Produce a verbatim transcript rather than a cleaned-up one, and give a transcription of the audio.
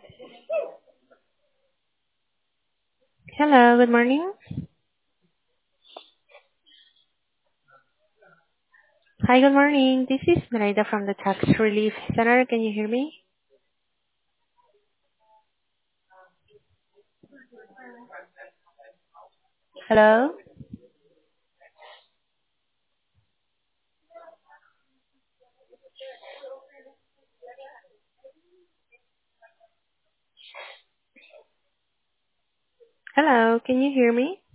Hello, good morning. Hi, good morning. This is Merida from the Tax Relief Center. Can you hear me? Hello? Hello, can you hear me?